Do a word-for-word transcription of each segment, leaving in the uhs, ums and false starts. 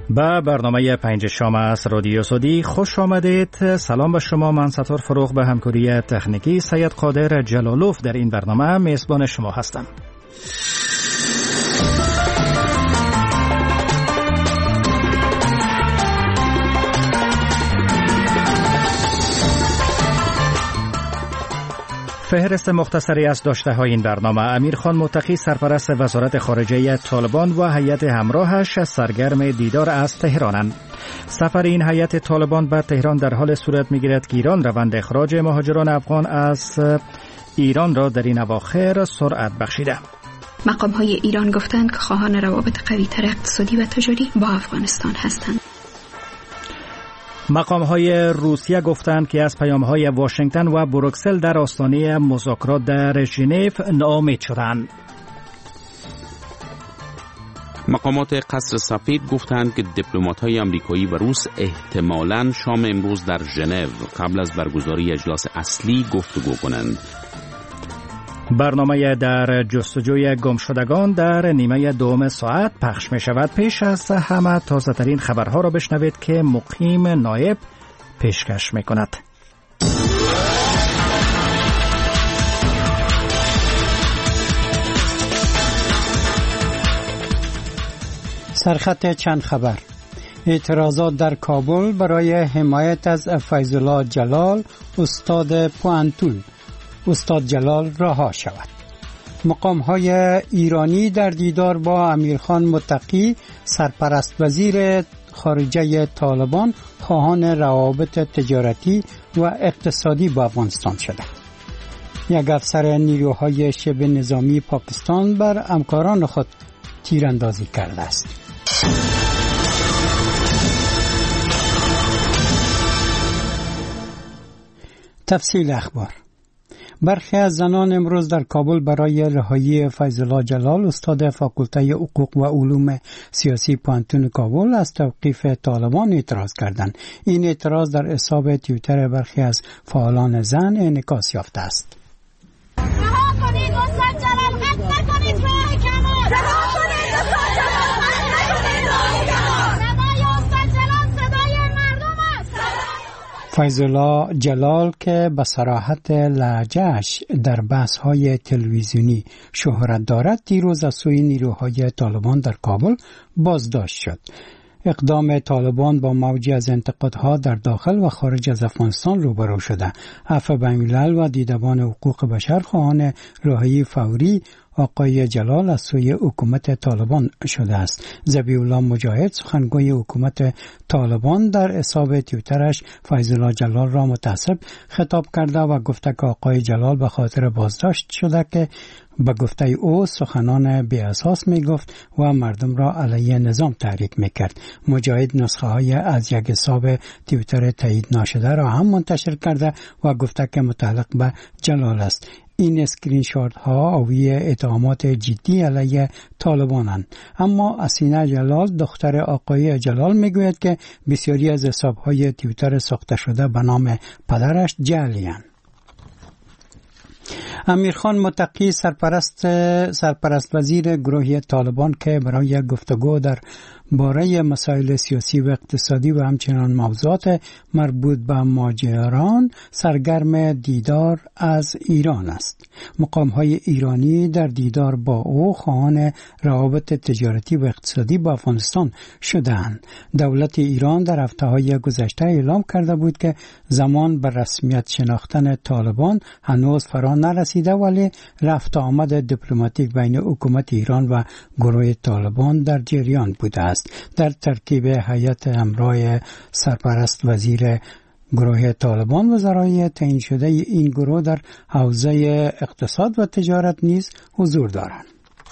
به برنامه پنج شام از رادیو سعودی خوش آمدید. سلام به شما. من ستار فروغ به همکاری تکنیکی سید قادر جلالوف در این برنامه میزبان شما هستم. فهرست مختصری از داشته های این برنامه: امیرخان متقی سرپرست وزارت خارجه طالبان و هیئت همراهش سرگرم دیدار از تهرانند. سفر این هیئت طالبان به تهران در حال صورت می‌گیرد که ایران روند اخراج مهاجران افغان از ایران را در این اواخر سرعت بخشیده. مقام های ایران گفتند که خواهان روابط قوی‌تر اقتصادی و تجاری با افغانستان هستند. مقام‌های روسیه گفتند که از پیام‌های واشنگتن و بروکسل در آستانه مذاکرات در ژنو ناامید شدند. مقامات قصر سفید گفتند که دیپلمات‌های آمریکایی و روس احتمالاً شام امروز در ژنو قبل از برگزاری اجلاس اصلی گفتگو کنند. برنامه در جستجوی گمشدگان در نیمه دوم ساعت پخش می شود. پیش از همه تازه ترین خبرها را بشنوید که مقیم نایب پیشکش می کند. سرخط چند خبر: اعتراضات در کابل برای حمایت از فیض‌الله جلال استاد پوانتون. استاد جلال رها شود. مقام‌های ایرانی در دیدار با امیرخان متقی سرپرست وزیر خارجه طالبان خواهان روابط تجارتی و اقتصادی با افغانستان شده. یک افسر نیروهای شبه نظامی پاکستان بر همکاران خود تیراندازی کرده است. تفصیل اخبار: برخی از زنان امروز در کابل برای رهایی فیض‌الله جلال استاد فاکولته حقوق و علوم سیاسی پوانتون کابل از توقیف طالبان اعتراض کردند. این اعتراض در حساب توییتر برخی از فعالان زن انعکاس یافته است. رها کنید استاد جلال، قتل نکنید راه کمان. رها کنید استاد جلال، قتل نکنید راه کمان. صدای استاد جلال صدای مردم است. فیض‌الله جلال که به صراحت لهجه‌اش در بحث‌های تلویزیونی شهرت دارد، دیروز از سوی نیروهای طالبان در کابل بازداشت شد. اقدام طالبان با موجی از انتقادها در داخل و خارج از افغانستان روبرو شده. عفو بین‌الملل و دیدبان حقوق بشر خواهان رهایی فوری آقای جلال از سوی حکومت طالبان شده است. ذبیح الله مجاهد سخنگوی حکومت طالبان در حساب توییترش فیض‌الله جلال را متعصب خطاب کرده و گفته که آقای جلال به خاطر بازداشت شده که به گفته او سخنان بی اساس می گفت و مردم را علیه نظام تحریک می کرد. مجاهد نسخه های از یک حساب توییتر تایید نشده را هم منتشر کرده و گفته که متعلق به جلال است. این اسکرین شات ها حاوی اتهامات جدی علیه طالبانند. اما اسینه جلال دختر آقای جلال میگوید که بسیاری از حساب های توییتر ساخته شده به نام پدرش جعلی‌اند. امیرخان متقی سرپرست سرپرست وزیر گروهی طالبان که برای گفتگو در باره مسائل سیاسی و اقتصادی و همچنان موضوعات مربوط به مهاجران سرگرم دیدار از ایران است. مقام‌های ایرانی در دیدار با او خواهان روابط تجارتی و اقتصادی با افغانستان شدند. دولت ایران در هفته‌های گذشته اعلام کرده بود که زمان بر رسمیت شناختن طالبان هنوز فرا نرسیده، ولی رفت آمد دیپلماتیک بین حکومت ایران و گروه طالبان در جریان بوده است. در ترکیب هیئت همراه سرپرست وزیر گروه طالبان وزرای تعیین شده این گروه در حوزه اقتصاد و تجارت نیز حضور دارند.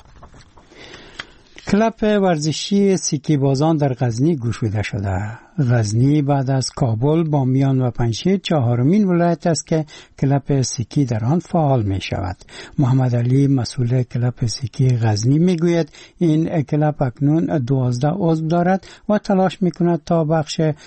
کلب ورزشی سیکی بازان در غزنی گشوده شده. غزنی بعد از کابل، بامیان و پنجشیر چهارمین ولایت است که کلب سیکی در آن فعال می شود. محمد علی مسئول کلب سیکی غزنی می گوید این کلب اکنون دوازده عضو دارد و تلاش می کند تا بخش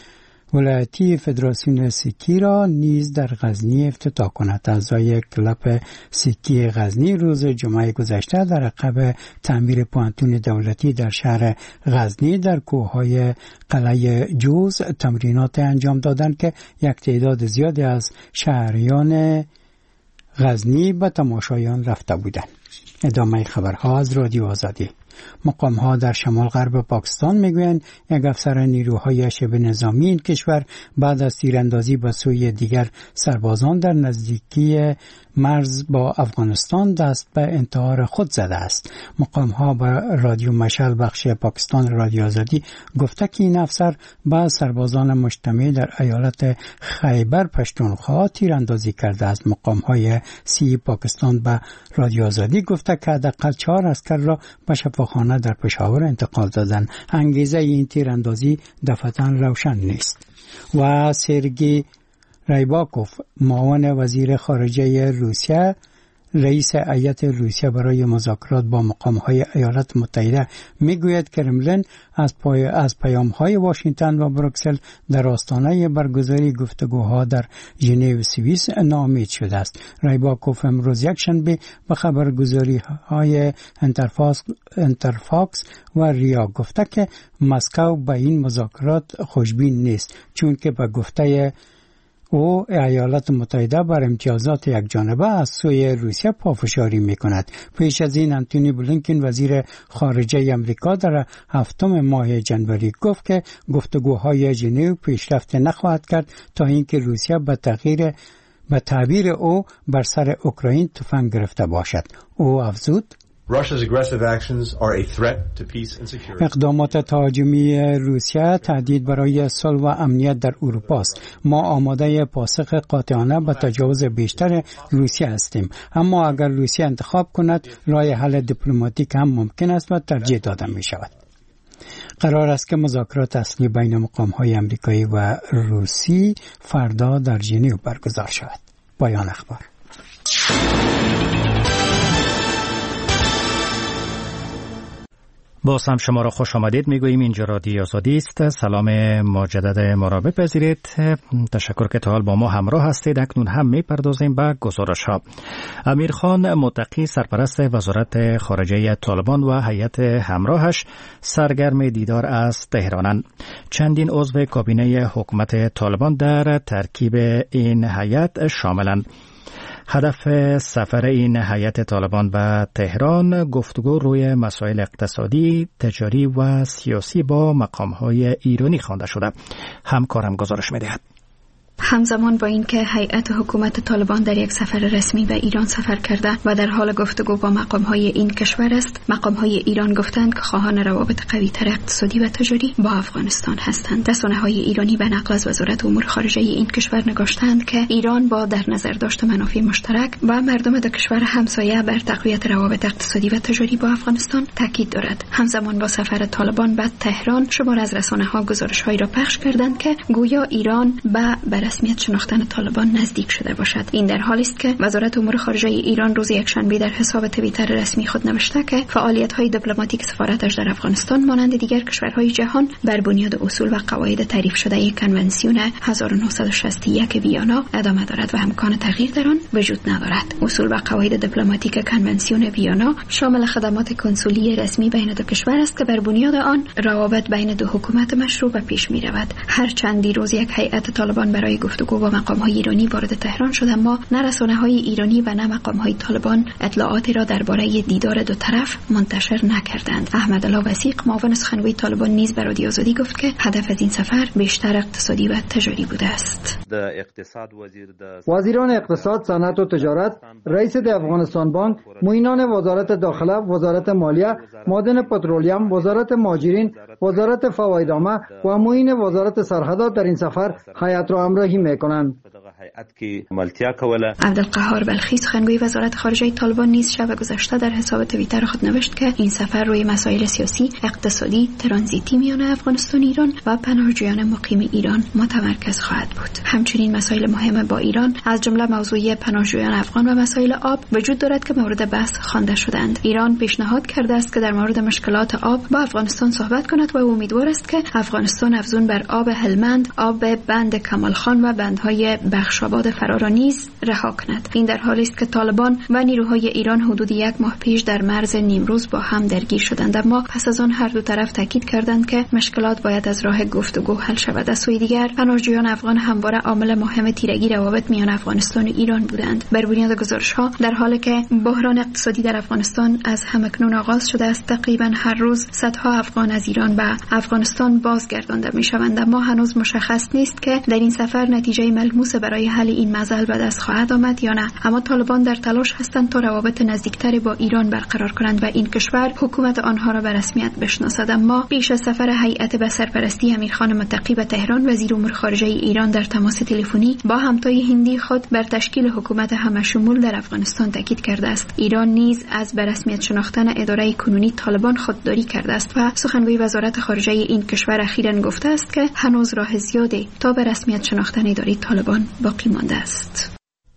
ولایتی فدراسیون سیکی را نیز در غزنی افتتاح کند. اعضای کلاب سیکی غزنی روز جمعه گذشته در عقب تعمیر پوانتون دولتی در شهر غزنی در کوههای قلعه جوز تمرینات انجام دادند که یک تعداد زیادی از شهریان غزنی به تماشایان رفته بودند. ادامه خبرها از رادیو آزادی. مقام ها در شمال غرب پاکستان میگویند یک افسر نیروهای شبه نظامی این کشور بعد از تیراندازی به سوی دیگر سربازان در نزدیکی مرز با افغانستان دست به انتحار خود زده است. مقام ها به رادیو مشعل بخش پاکستان رادیو آزادی گفته که این افسر با سربازان مجتمع در ایالت خیبر پشتونخوا تیراندازی کرده است. مقام های سی پاکستان به رادیو آزادی گفته که حداقل چهار عسکر را به شفاخانه در پشاور انتقال دادند. انگیزه این تیراندازی دفعتاً روشن نیست. و سرگی رایباکوف معاون وزیر خارجه روسیه رئیس هیئت روسیه برای مذاکرات با مقام‌های ایالات متحده میگوید کرملین از پای از پیام‌های واشنگتن و بروکسل در آستانه برگزاری گفتگوها در ژنو سوئیس ناامید شده است. رایباکوف امروز یکشنبه به خبرگزاری‌های انترفاکس انترفاکس و ریا گفته که مسکو به این مذاکرات خوشبین نیست، چون که به گفته او ایالات متحده بر امتیازات یک جانبه از سوی روسیه پافشاری می کند. پیش از این انتونی بلینکن وزیر خارجه امریکا در هفتم ماه جنوری گفت که گفتگوهای ژنو پیشرفت نخواهد کرد تا اینکه روسیه به تغییر به تعبیر او بر سر اوکراین تفنگ گرفته باشد. او افزود اقدامات تهاجمی روسیه تهدید برای صلح و امنیت در اروپا است. ما آماده پاسخ قاطعانه به تجاوز بیشتر روسیه هستیم، اما اگر روسیه انتخاب کند راه حل دیپلماتیک هم ممکن است و ترجیح داده می شود. قرار است که مذاکرات اصلی بین مقام‌های آمریکایی و روسی فردا در ژنو برگزار شود. پایان اخبار. باز هم شما را خوش آمدید میگوییم. اینجا رادیو آزادی است. سلام مجدد ما را بپذیرید. تشکر که تا حال با ما همراه هستید. اکنون هم میپردازیم به گزارش ها. امیرخان متقی سرپرست وزارت خارجه طالبان و هیئت همراهش سرگرم دیدار از تهرانند. چندین عضو کابینه حکومت طالبان در ترکیب این هیئت شاملند. هدف سفر این هیئت طالبان به تهران گفتگو روی مسائل اقتصادی، تجاری و سیاسی با مقام‌های ایرانی خوانده شده. همکارم گزارش می‌دهد. همزمان با اینکه هیئت حکومت طالبان در یک سفر رسمی به ایران سفر کرده و در حال گفتگو با مقام‌های این کشور است، مقام‌های ایران گفتند که خواهان روابط قوی‌تر اقتصادی و تجاری با افغانستان هستند. رسانه‌های ایرانی به نقل از وزارت امور خارجه این کشور نگاشتند که ایران با در نظر داشت منافع مشترک و مردم دو کشور همسایه بر تقویت روابط اقتصادی و تجاری با افغانستان تاکید دارد. همزمان با سفر طالبان به تهران شمار از رسانه‌ها گزارش‌هایی را پخش کردند که گویا ایران به رسمیت شناختن طالبان نزدیک شده باشد. این در حالی است که وزارت امور خارجه ایران روز یکشنبه در حساب توییتر رسمی خود نوشته که فعالیت‌های دیپلماتیک سفارتش در افغانستان مانند دیگر کشورهای جهان بر بنیاد اصول و قواعد تعریف شده کنونسیون هزار و نهصد و شصت و یک ویانا ادامه دارد و امکان تغییر در آن وجود ندارد. اصول و قواعد دیپلماتیک کنونسیون ویانا شامل خدمات کنسولی رسمی بین دو کشور است که بر بنیاد آن روابط بین دو حکومت مشروع به پیش می‌رود. هر چند دیروز یک هیئت طالبان برای گفتگو با مقام‌های ایرانی وارد تهران شد، اما نه رسانه‌های ایرانی و نه مقام‌های طالبان اطلاعاتی را درباره دیدار دو طرف منتشر نکردند. احمدالله وثیق معاون سخنگوی طالبان نیز به رادیو آزادی گفت که هدف از این سفر بیشتر اقتصادی و تجاری بوده است. وزیران اقتصاد، صنعت و تجارت، رئیس د افغانستان بانک، معینان وزارت داخله، وزارت مالیه، معدن پترولیم، وزارت مهاجرین، وزارت فوایدنامه و معین وزارت سرحدات در این سفر هیئت را همراهی می‌کنند. عبدالقهار بلخی سخنگوی وزارت خارجه طالبان نیز شب گذشته در حساب توییتر خود نوشت که این سفر روی مسائل سیاسی، اقتصادی، ترانزیتی میان افغانستان و ایران و پناهجویان مقیم ایران متمرکز خواهد بود. همچنین مسائل مهم با ایران از جمله موضوع پناهجویان افغان و مسائل آب وجود دارد که مورد بحث خوانده شدند. ایران پیشنهاد کرده است که در مورد مشکلات آب با افغانستان صحبت کند و امیدوار است که افغانستان افزون بر آب هلمند، آب بند کمال خان و بندهای بخشاباد فرا نیز رها کند. این در حالی است که طالبان و نیروهای ایران حدود یک ماه پیش در مرز نیمروز با هم درگیر شدند، اما پس از آن هر دو طرف تاکید کردند که مشکلات باید از راه گفتگو حل شود. از سوی دیگر پناهجویان افغان همواره عامل مهم تیرگی روابط میان افغانستان و ایران بودند. بر بنیاد گزارش‌ها در حالی که بحران اقتصادی در افغانستان از همکنون آغاز شده است، تقریبا هر روز صدها افغان از ایران به افغانستان بازگردانده می‌شوند، اما هنوز مشخص نیست که در این سفر نتیجه ملموس برای حل این مسئله به دست خواهد آمد یا نه. اما طالبان در تلاش هستند تا روابط نزدیکتری با ایران برقرار کنند و این کشور حکومت آنها را به رسمیت بشناسد. اما پیش از سفر هیئت به سرپرستی امیرخان متقی به تهران، وزیر امور خارجه ایران در تماس تلفنی با همتای هندی خود بر تشکیل حکومت همشمول در افغانستان تاکید کرده است. ایران نیز از به رسمیت شناختن اداره کنونی طالبان خودداری کرده است و سخنگوی وزارت خارجه این کشور اخیراً گفته است که هنوز راه زیادی تا به رسمیت شناختن اداره طالبان باقی مانده است.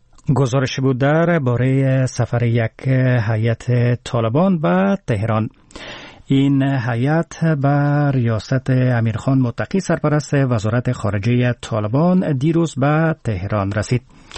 گزارش بود درباره سفر یک هیئت طالبان به تهران. این هیئت به ریاست امیرخان متقی سرپرست وزارت خارجه طالبان دیروز به تهران رسید.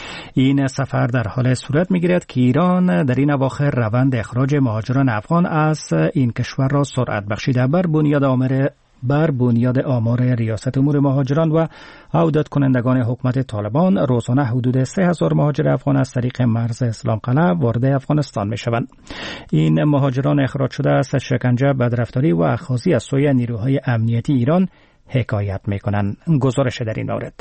این سفر در حال صورت می‌گیرد که ایران در این اواخر روند اخراج مهاجران افغان از این کشور را سرعت بخشیده بر بنیاد آمر بر بنیاد آمار ریاست امور مهاجران و عودت کنندگان حکومت طالبان روزانه حدود سه هزار مهاجر افغان از طریق مرز اسلام قلعه وارد افغانستان می شوند. این مهاجران اخراج شده از شکنجه، بدرفتاری و اخاذی از سوی نیروهای امنیتی ایران حکایت می کنند. گزارش در این مورد.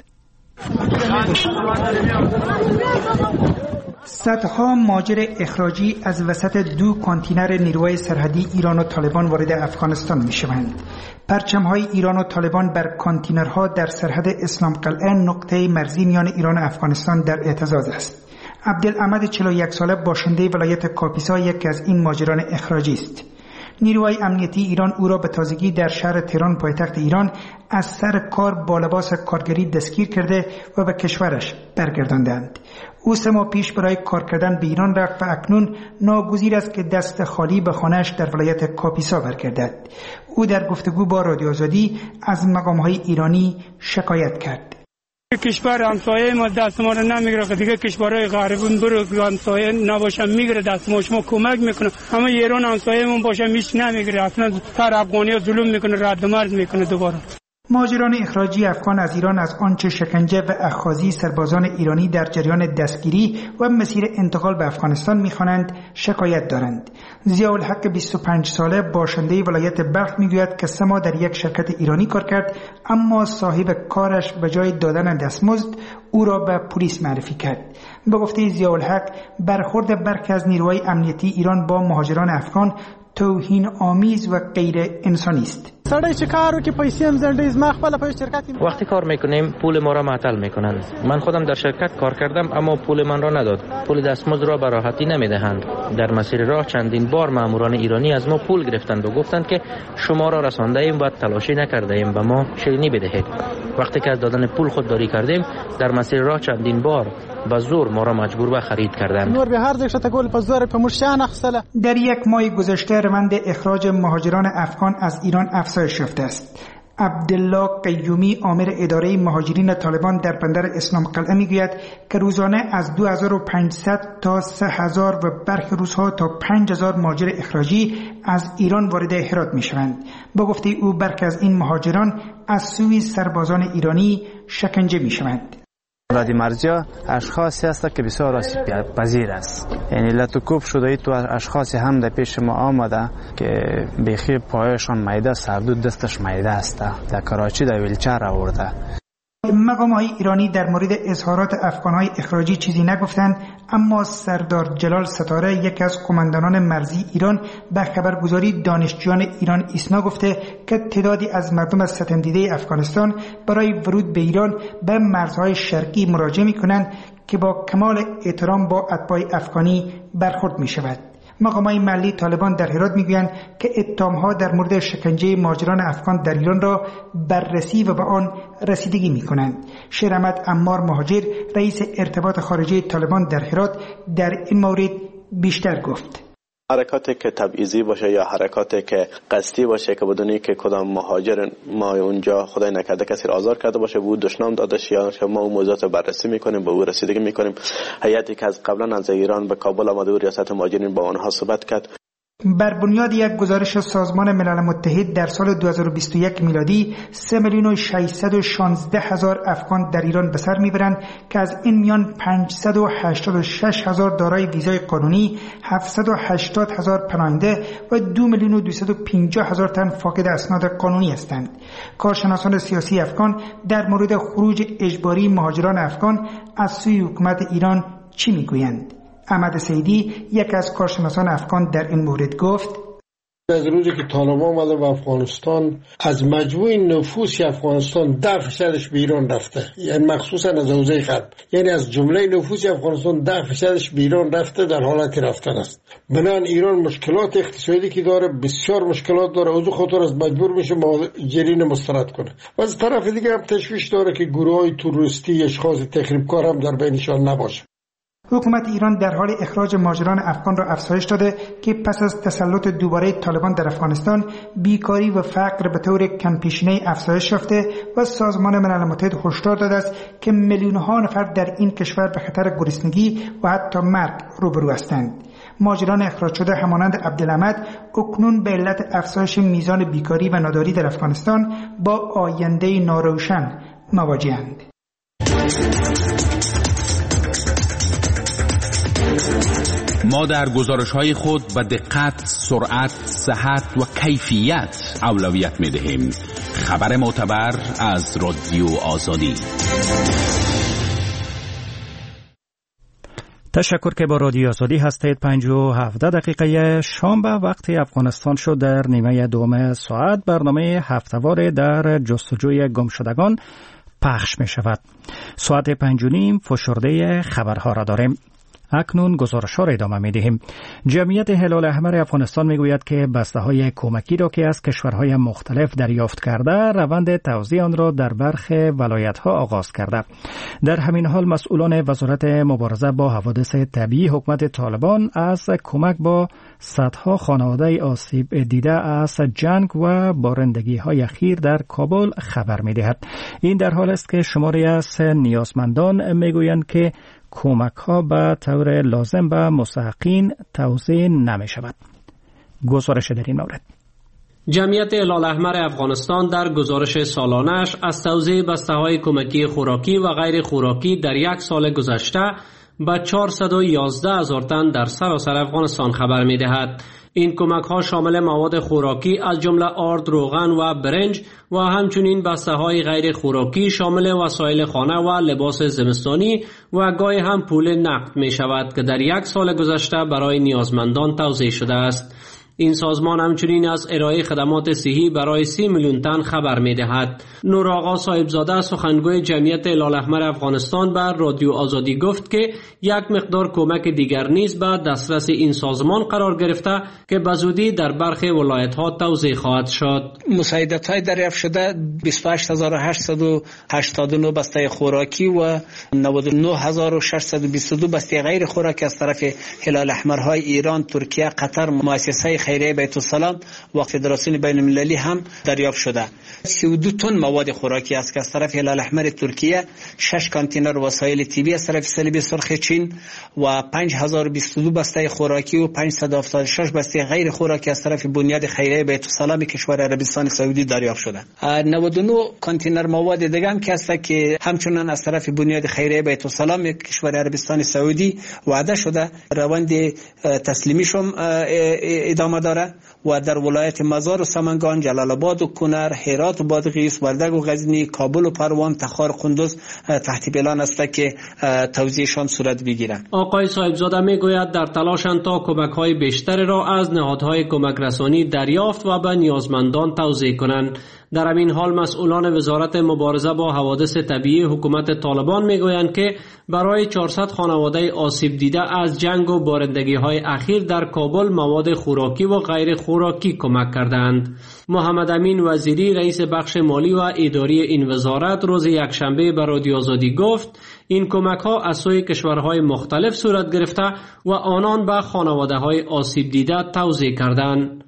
صدها مهاجر اخراجی از وسط دو کانتینر نیروهای سرحدی ایران و طالبان وارد افغانستان می شوند. پرچم‌های ایران و طالبان بر کانتینرها در سرحد اسلام قلعه نقطه مرزی میان ایران و افغانستان در اعتزاز است. عبدالعمد چهل و یک ساله باشنده ولایت کاپیسا یکی از این مهاجران اخراجی است. نیروهای امنیتی ایران او را به تازگی در شهر تهران پایتخت ایران از سر کار با لباس کارگری دستگیر کرده و به کشورش برگرداندند. او سه ماه پیش برای کار کردن به ایران رفت و اکنون ناگزیر است که دست خالی به خانه‌اش در ولایت کاپیسا برگردد. او در گفتگو با رادیو آزادی از مقام‌های ایرانی شکایت کرد. کشور همسایه ما دست ما رو نمیگیره که دیگه کشورهای غریبون برو همسایه نباشه میگیره دست ما، شما کمک میکنه، اما ایران همسایه‌مون باشه میش نمیگیره، اصلا سر افغانی‌ها ظلم میکنه، رد مرز میکنه دوباره. مهاجران اخراجی افغان از ایران از آنچه شکنجه و اخاذی سربازان ایرانی در جریان دستگیری و مسیر انتقال به افغانستان می‌خوانند شکایت دارند. ضیاءالحق بیست و پنج ساله باشنده ولایت بلخ میگوید که سه ماه در یک شرکت ایرانی کار کرد، اما صاحب کارش به جای دادن دستمزد او را به پلیس معرفی کرد. به گفته ضیاءالحق برخورد برخی از نیروهای امنیتی ایران با مهاجران افغان توهین آمیز و غیر انسانی است. وقتی کار میکنیم پول ما را معطل میکنند. من خودم در شرکت کار کردم اما پول من را نداد. پول دستمزد را به راحتی نمیدهند. در مسیر راه چندین بار ماموران ایرانی از ما پول گرفتند و گفتند که شما را رسانده ایم و تلاشی نکرده ایم و ما شیرینی بدهید. وقتی که از دادن پول خودداری کردیم در مسیر راه چندین بار با زور ما را مجبور به خرید کردند. در یک ماه گذشته روند اخراج مهاجران افغان از ایران افزایش یافته است. عبدالله قیومی آمر اداره مهاجرین طالبان در بندر اسلام قلعه میگوید که روزانه از دو هزار و پانصد تا سه هزار و برخی روزها تا پنج هزار مهاجر اخراجی از ایران وارد هرات میشوند. با گفته او برخی از این مهاجران از سوی سربازان ایرانی شکنجه میشوند. رادی مرزیا اشخاصی هست که بسیار آسیب پذیر است، یعنی لطوکوب شده ای تو اشخاصی هم در پیش ما آمده که بیخی پایشان میده، سردود دستش میده است، در کراچی در ویلچر آورده. مقام‌های ایرانی در مورد اظهارات افغان‌های اخراجی چیزی نگفتند، اما سردار جلال ستاره، یک از قماندانان مرزی ایران، به خبرگزاری دانشجویان ایران ایسنا گفته که تعدادی از مردم از ستم دیده افغانستان برای ورود به ایران به مرزهای شرقی مراجعه می‌کنند که با کمال احترام با اتباع افغانی برخورد می‌شود. مقامات محلی طالبان در هرات میگویند که اتهام‌ها در مورد شکنجه مهاجران افغان در ایران را بررسی و به آن رسیدگی می‌کنند. شیر احمد عمار مهاجر، رئیس ارتباط خارجی طالبان در هرات، در این مورد بیشتر گفت. حرکاتی که تبعیضی باشه یا حرکاتی که قصدی باشه که بدونی که کدام مهاجر ما اونجا خدای نکرده کسی را آزار کرده باشه، بود دشنام داده یا ما اون موضوعات بررسی میکنیم، به او رسیدگی میکنیم. هیئتی که از قبلا از ایران به کابل آمده و ریاست مهاجرین با آنها صحبت کرد. بر بنیاد یک گزارش سازمان ملل متحد در سال دو هزار و بیست و یک میلادی سه میلیون و ششصد و شانزده هزار افغان در ایران به سر میبرند که از این میان پانصد و هشتاد و شش هزار دارای ویزای قانونی، هفتصد و هشتاد هزار پناهنده و دو میلیون و دویست و پنجاه هزار تن فاقد اسناد قانونی هستند. کارشناسان سیاسی افغان در مورد خروج اجباری مهاجران افغان از سوی حکومت ایران چی میگویند؟ احمد سیدی، یک از کارشناسان افغان، در این مورد گفت: از روزی که طالبان آمده به افغانستان، از مجموع نفوس افغانستان ده فیصدش به ایران رفته، یعنی مخصوصا از حوزه غرب، یعنی از جمله نفوس افغانستان ده فیصدش به ایران رفته، در حالت رفتن است. بنان ایران مشکلات اقتصادی که داره، بسیار مشکلات داره، از خاطر از مجبور میشه مهاجرین مسترد کنه. و از طرف دیگه هم تشویش داره که گروه‌های تروریستی، اشخاص تخریبکار هم در بینشان نباشه. حکومت ایران در حال اخراج مهاجران افغان را افزایش داده که پس از تسلط دوباره طالبان در افغانستان، بیکاری و فقر به طور کمپیشینه افزایش یافته و سازمان ملل متحد هشدار داده است که میلیون‌ها نفر در این کشور به خطر گرسنگی و حتی مرگ روبرو هستند. مهاجران اخراج شده همانند عبدالحمد اکنون به علت افزایش میزان بیکاری و ناداری در افغانستان با آینده ناروشن مواجه‌اند. ما در گزارش‌های خود به دقت، سرعت، صحت و کیفیت اولویت می‌دهیم. خبر معتبر از رادیو آزادی. تشکر که با رادیو آزادی هستید. پنج و هفده دقیقه شام به وقت افغانستان شد. در نیمه دوم ساعت برنامه هفته‌وار در جستجوی گمشدگان پخش می شود. ساعت پنج و نیم فشرده خبرها را داریم. اکنون گزارش ها را ادامه می دهیم. جمعیت هلال احمر افغانستان می گوید که بسته های کمکی را که از کشورهای مختلف دریافت کرده، روند توزیع آن را در برخی ولایت ها آغاز کرده. در همین حال مسئولان وزارت مبارزه با حوادث طبیعی حکومت طالبان از کمک با صدها خانواده آسیب دیده از جنگ و بارندگی های اخیر در کابل خبر می دهد. این در حال است که شماری از نیازمندان می گویند که کمک ها به طور لازم به مستحقین توزیع نمی شود. گزارش در این مورد. جمعیت هلال احمر افغانستان در گزارش سالانش از توزیع بسته های کمکی خوراکی و غیر خوراکی در یک سال گذشته به چهارصد و یازده هزار تن در سراسر افغانستان خبر می دهد. این کمک ها شامل مواد خوراکی از جمله آرد، روغن و برنج و همچنین بسته های غیر خوراکی شامل وسایل خانه و لباس زمستانی و گاهی هم پول نقد می شود که در یک سال گذشته برای نیازمندان توزیع شده است. این سازمان همچنین از ارائه خدمات صحی برای سی میلیون تن خبر می دهد. نور آقا صاحبزاده سخنگوی جمعیت هلال احمر افغانستان بر رادیو آزادی گفت که یک مقدار کمک دیگر نیز به دسترس این سازمان قرار گرفته که به زودی در برخی ولایت ها توزیع خواهد شد. مساعدت های دریافت شده بیست و هشت هزار و هشتصد و هشتاد و نه بسته خوراکی و نود و نه هزار و ششصد و بیست و دو بسته غیر خوراکی از طرف هلال احمرهای ایران، ترکیه، قطر، مؤسسه خیریه بیت السلام و فدراسیون بین المللی هم دریافت شده. سی و دو تن مواد خوراکی است که از طرف هلال احمر ترکیه، شش کانتینر وسایل طبی از طرف صلیب سرخ چین و پنج هزار و بیست و دو بسته خوراکی و پانصد و هفتاد و شش بسته غیر خوراکی از طرف بنیاد خیریه بیت السلام کشور عربستان سعودی دریافت شده. نود و نه کانتینر مواد دیگه هم که است که همچنان از طرف بنیاد خیریه بیت السلام کشور عربستان سعودی وعده شده روند تسلیمیشون ادامه ادامه داره و در ولایت مزار و سمنگان، جلال آباد و کنر، هرات و بادغیس، وردگ و غزنی، کابل و پروان، تخار و قندوز تحت پلان است که توزیعشان صورت بگیرند. آقای صاحبزاده میگوید در تلاشند تا کمک‌های بیشتری را از نهادهای کمک رسانی دریافت و به نیازمندان توزیع کنند. در همین حال مسئولان وزارت مبارزه با حوادث طبیعی حکومت طالبان میگویند که برای چهارصد خانواده آسیب دیده از جنگ و بارندگی‌های اخیر در کابل مواد خوراکی و غیر خوراکی کمک کردند. محمد امین وزیری رئیس بخش مالی و اداری این وزارت روز یکشنبه به رادیو آزادی گفت این کمک‌ها از سوی کشورهای مختلف صورت گرفته و آنان به خانواده‌های آسیب دیده توزیع کردند.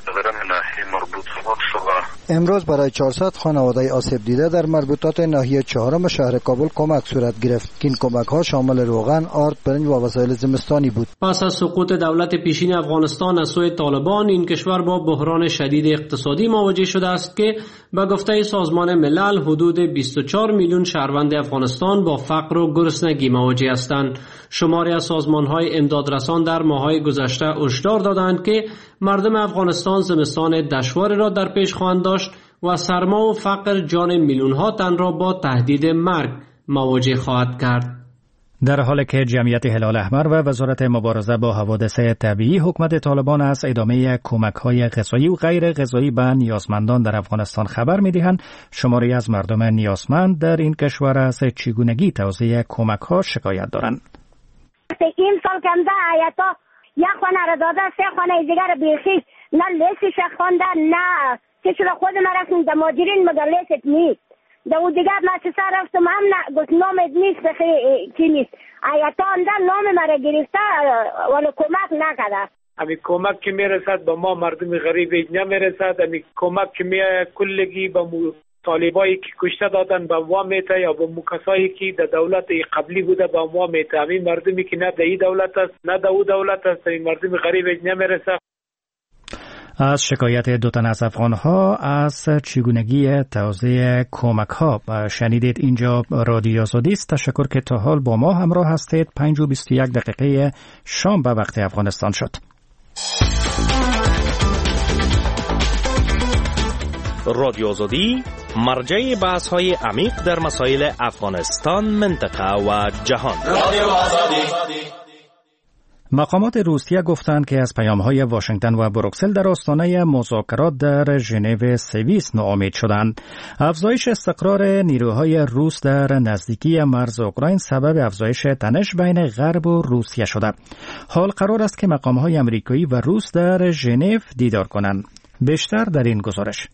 امروز برای چهارصد خانواده آسیب دیده در مربوطات ناحیه چهارم شهر کابل کمک صورت گرفت. این کمک ها شامل روغن، آرد، برنج و وسایل زمستانی بود. پس از سقوط دولت پیشین افغانستان از سوی طالبان، این کشور با بحران شدید اقتصادی مواجه شده است که به گفته سازمان ملل حدود بیست و چهار میلیون شهروند افغانستان با فقر و گرسنگی مواجه هستند. شماری از سازمان‌های امدادرسان در ماه‌های گذشته هشدار دادند که مردم افغانستان زمستان دشواری را در پیش خواهند داشت و سرما و فقر جان میلیون‌ها تن را با تهدید مرگ مواجه خواهد کرد. در حالی که جمعیت هلال احمر و وزارت مبارزه با حوادث طبیعی حکومت طالبان از ادامه کمک‌های غذایی و غیر غذایی به نیازمندان در افغانستان خبر می‌دهند، شماری از مردم نیازمند در این کشور از چگونگی توزیع کمک‌ها شکایت دارند. این سال کمده آیتا یک خانه را داده، سه خانه دیگر بیخی نه لیستش خوانده نه چه شده. خود ما رفتیم در ماجرین مگر لیست نیست، در او دیگر ما چه سر رفتم هم نه گفت نامت نیست کی نیست. آیتا اندر نام ما را گرفته ولی کمک نکرده. امی کمک که میرسد به ما مردم غریب نمیرسد. امی کمک که می کلگی به مو طالبایی که کشته دادن به وام میته یا به مکسایی که در دولت قبلی بوده به وام میته. همین مردمی که نه در این دولت است نه در او دولت است، این مردم غریب نمیرسه. از شکایت دو تن از افغان‌ها از چگونگی توزیع کمک‌ها شنیدید. اینجا رادیو آزادی است. تشکر که تا حال با ما همراه هستید. پنج و بیست و یک دقیقه شام به وقت افغانستان شد. رادیو آزادی مرجع بحث‌های عمیق در مسائل افغانستان، منطقه و جهان. رادیو آزادی. مقامات روسیه گفتند که از پیام‌های واشنگتن و بروکسل در آستانه مذاکرات در ژنو سوئیس ناامید شدند. افزایش استقرار نیروهای روس در نزدیکی مرز اوکراین سبب افزایش تنش بین غرب و روسیه شده. حال قرار است که مقام‌های آمریکایی و روس در ژنو دیدار کنند. بیشتر در این گزارش.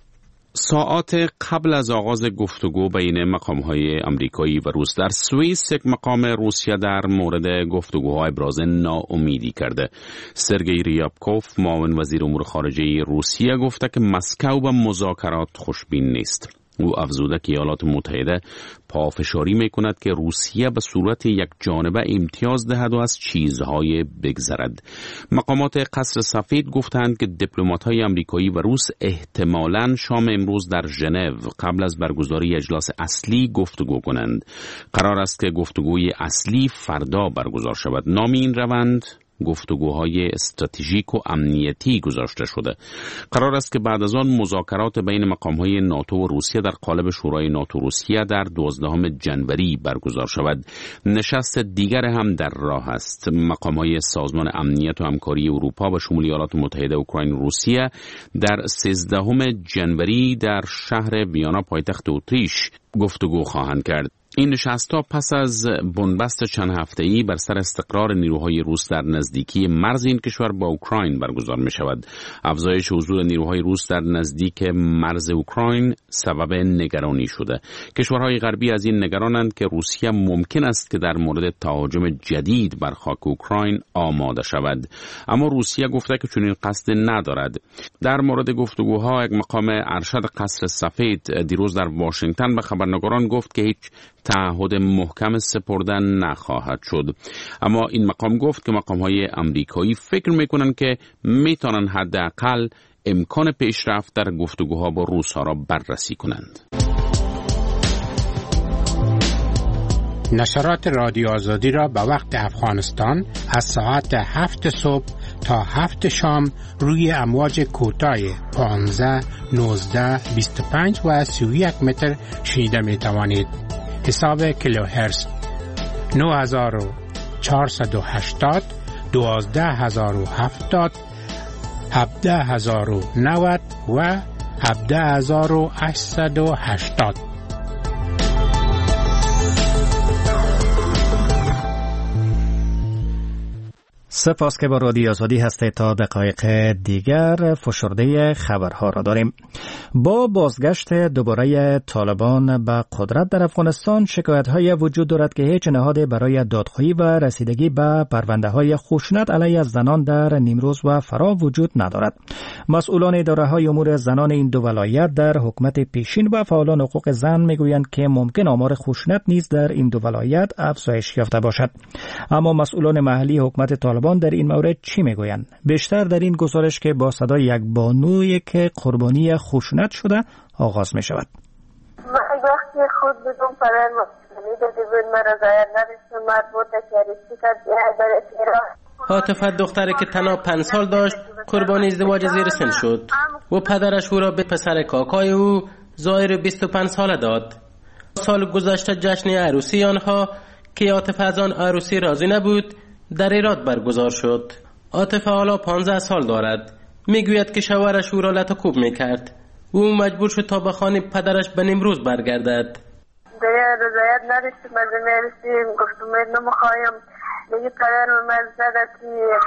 ساعات قبل از آغاز گفتگو بین مقام‌های آمریکایی و روس در سوئیس، یک مقام روسیه در مورد گفتگوها ابراز ناامیدی کرده. سرگئی ریابکوف، معاون وزیر امور خارجه روسیه، گفته که مسکو به مذاکرات خوشبین نیست. او افزوده که ایالات متحده پافشاری میکند که روسیه به صورت یک جانبه امتیاز دهد و از چیزهای بگذرد. مقامات قصر سفید گفتند که دیپلمات‌های آمریکایی و روس احتمالاً شام امروز در ژنو قبل از برگزاری اجلاس اصلی گفتگو کنند. قرار است که گفتگوی اصلی فردا برگزار شود. نام این روند گفتگوهای استراتژیک و امنیتی گذاشته شده. قرار است که بعد از آن مذاکرات بین مقام‌های ناتو و روسیه در قالب شورای ناتو روسیه در دوازدهم ژانویه برگزار شود. نشست دیگر هم در راه است. مقام‌های سازمان امنیت و همکاری اروپا به شمول ایالات متحده، اوکراین و روسیه در سیزدهم ژانویه در شهر ویانا پایتخت اتریش گفتگو خواهند کرد. این نشست‌ها پس از بنبست چند هفته‌ای بر سر استقرار نیروهای روس در نزدیکی مرز این کشور با اوکراین برگزار می‌شود. افزایش حضور نیروهای روس در نزدیک مرز اوکراین سبب نگرانی شده. کشورهای غربی از این نگرانند که روسیه ممکن است که در مورد تهاجم جدید بر خاک اوکراین آماده شود، اما روسیه گفته که چنین قصد ندارد. در مورد گفتگوها، یک مقام ارشد قصر سفید دیروز در واشنگتن به خبرنگاران گفت که هیچ تعهد محکم سپردن نخواهد شد، اما این مقام گفت که مقام‌های آمریکایی فکر می‌کنند که می‌توانند حداقل امکان پیشرفت در گفتگوها با روس‌ها را بررسی کنند. نشرات رادیو آزادی را به وقت افغانستان از ساعت هفت صبح تا هفت شام روی امواج کوتاه پانزده، نوزده، بیست و پنج و سی و یک متر شنیده می توانید. حساب کیلوهرتز نه هزار و چهارصد و هشتاد، دوازده هزار و هفتاد، هفده هزار و نود و هفده هزار و هشتصد و هشتاد. سپاس که با رادیو آزادی هستید. تا دقایق دیگر فشرده خبرها را داریم. با بازگشت دوباره طالبان به قدرت در افغانستان شکایت‌های وجود دارد که هیچ نهادی برای دادخواهی و رسیدگی به پرونده‌های خشونت علیه زنان در نیمروز و فرا وجود ندارد. مسئولان اداره‌های امور زنان این دو ولایت در حکومت پیشین و فعالان حقوق زن میگویند که ممکن آمار خشونت نیز در این دو ولایت افزایش یافته باشد. اما مسئولان محلی حکومت طالبان در این مورد چی میگویند؟ بیشتر در این گزارش که با صدای یک بانوی که قربانی خشونت شده آغاز می شود. من وقتی خود بدون پران مطمئنی دادی بود مرا زاید نداشتم مربوط کردی کرد برای ایران. عاطفه دختری که تنها پنج سال داشت قربانی ازدواج زیر سن شد و پدرش او را به پسر کاکای او ظاهر بیست و پنج ساله داد. سال گذشته جشن عروسی آنها که عاطفه از آن عروسی راضی نبود در ایراد برگزار شد. عاطفه حالا پانزده سال دارد. میگوید که شوهرش او را لطکوب میکرد. او مجبور شد تا به خانه پدرش به نیمروز برگردد. دیگه رضایت نداشتم از میرسیم گفتم من نمیخوایم. دیگه پدر من زده که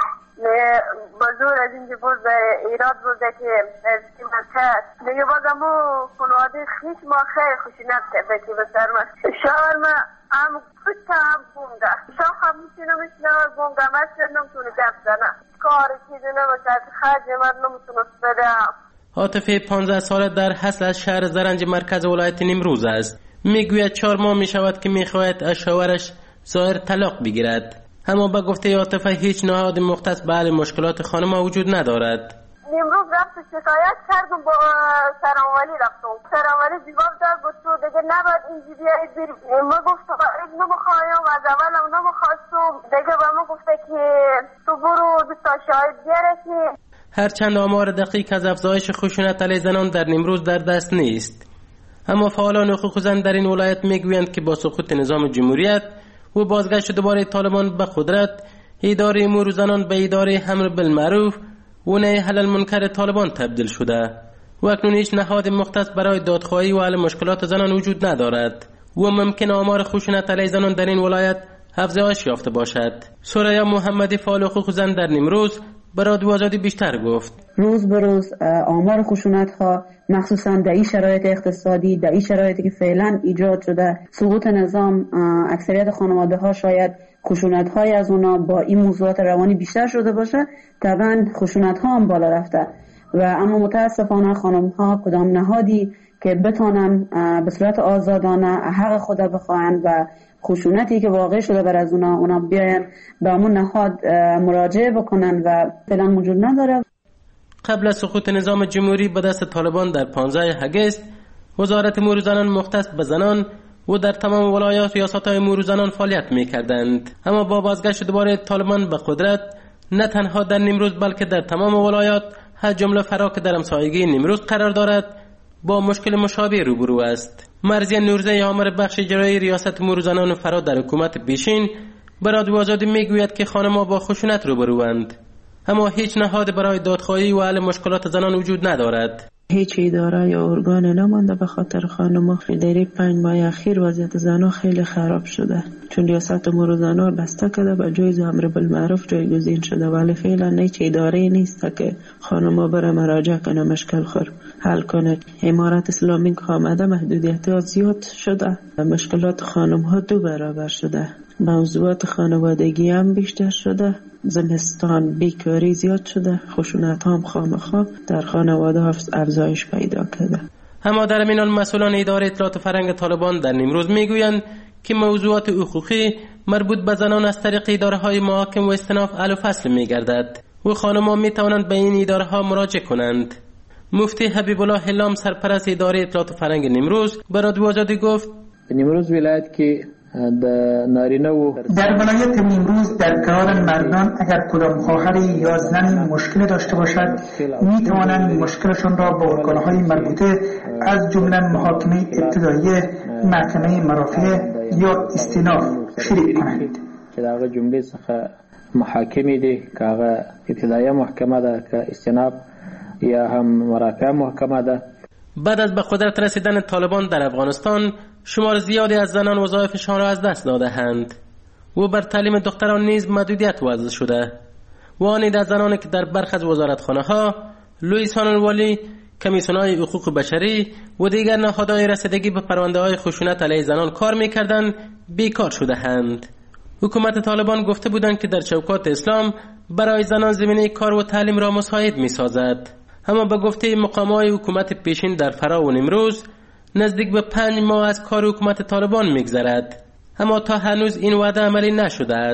بازور از اینجا بود به ایراد بوده که از که من کرد. دیگه باز امو خانواده خیش ما خیلی خوشینت کرده که به سر من شوهر من ام کچه هم بونده شام هم میتونه میتونه بونده مثل نمتونه دفت زنه کاری چیزی نمیشد خرج من نمتونست بدم. عاطفه پانزده ساله در حصل از شهر زرنج مرکز ولایت نیمروز است. میگوید چهار ماه میشود که میخواهد از شوهرش ظاهر طلاق بگیرد. اما به گفته عاطفه هیچ نهاد مختص به حل مشکلات خانم وجود ندارد. امروز رفت شکایت کردم با سرانولی رفتم. سرانولی جواب داد بود تو دیگه نباید اینجی بیایی بری. ما گفتم این نمیخوایم از اولم نمیخواستم. دیگه با ما گفته که تو برو دوستا شاهد بیاره. هرچند آمار دقیق از افزایش خشونت علیه زنان در نیمروز در دست نیست، اما فعالان حقوق زن در این ولایت میگویند که با سقوط نظام جمهوریت و بازگشت دوباره طالبان به قدرت، اداره امور زنان به اداره امر بالمعروف و نهی عن المنکر طالبان تبدیل شده و اکنون هیچ نهاد مختص برای دادخواهی و حل مشکلات زنان وجود ندارد و ممکن آمار خشونت علیه زنان در این ولایت افزایش یافته باشد. سریا محمدی فعال حقوق زن در نیمروز برای رادیو آزادی بیشتر گفت. روز به روز آمار خشونت ها مخصوصا در این شرایط اقتصادی، در این شرایطی که فعلا ایجاد شده، سقوط نظام، اکثریت خانواده ها شاید خشونت های از اونا با این موضوعات روانی بیشتر شده باشه، طبعا خشونت ها هم بالا رفته و اما متاسفانه خانم ها کدام نهادی که بتونن به صورت آزادانه حق خود بخواهن و خشونتی که واقع شده بر از اونا اونا بیاین به همون نهاد مراجعه بکنن و فعلا موجود نداره. قبل از سقوط نظام جمهوری به دست طالبان در پانزده اگست وزارت امور زنان مختص به زنان و در تمام ولایات ریاست‌های امور زنان فعالیت می‌کردند، اما با بازگشت دوباره طالبان به قدرت نه تنها در نیمروز بلکه در تمام ولایات هر جمله فرا که در همسایگی نیمروز قرار دارد با مشکل مشابه روبرو است. مرضیه نورزی عامر بخش اجرایی ریاست امور زنان فرا در حکومت پیشین به رادیو آزادی میگوید که خانم‌ها با خشونت روبروند، اما هیچ نهاد برای دادخواهی و حل مشکلات زنان وجود ندارد. هیچ اداره یا ارگان نمانده به خاطر خانم‌ها. در این پنج ماه اخیر وضعیت زنان خیلی خراب شده، چون ریاست امور زنان بسته کرده و جایز امر بالمعروف جایگزین شده، ولی فعلا هیچ اداره نیست که خانم‌ها بره مراجعه کنه مشکل خور حل کنه. امارت اسلامی که آمده محدودیت‌ها زیاد شده، مشکلات خانم‌ها دو برابر شده، موضوعات خانوادگی هم بیشتر شده، زمستان بیکاری زیاد شده، خشونت هم خامخواه در خانواده افزایش پیدا کرده. اما در این حال مسئولان اداره اطلاعات فرهنگ طالبان در نیمروز میگویند که موضوعات حقوقی مربوط به زنان از طریق اداره‌های محاکم و استئناف حل و فصل می‌گردد و خانم‌ها می‌توانند به این اداره‌ها مراجعه کنند. مفتی حبیب الله هلام سرپرست اداره اطلاعات فرهنگ نیمروز به رادیو آزادی گفت: نیمروز ولایت که در ولایت نیمروز در قرار مردان اگر کدام خواهر یا زن مشکل داشته باشد می توانند مشکلشان را با ارگانهای مربوطه از جمله محاکمه ابتدایی، محکمه مرافع یا استیناف شریک کنند. که در جمله څخه محاکمه دي که هغه ابتدایه محکمه ده که استیناف یا هم مرافع محکمه ده. بعد از به قدرت رسیدن طالبان در افغانستان شمار زیادی از زنان وظایفشان را از دست داده‌اند و بر تعلیم دختران نیز محدودیت وضع شده و آن از زنانی که در برخی از وزارتخانه‌ها، لوئیسان الوالی، کمیسیون‌های حقوق بشری و دیگر نهادهای رسیدگی به پرونده‌های خشونت علیه زنان کار می‌کردند بیکار شده‌اند. حکومت طالبان گفته بودند که در چوکات اسلام برای زنان زمینه کار و تعلیم را مساعد می‌سازد، اما به گفته مقام‌های حکومت پیشین در فرا و نیمروز نزدیک به پنج ماه از کار حکومت طالبان می‌گذرد، اما تا هنوز این وعده عملی نشده است.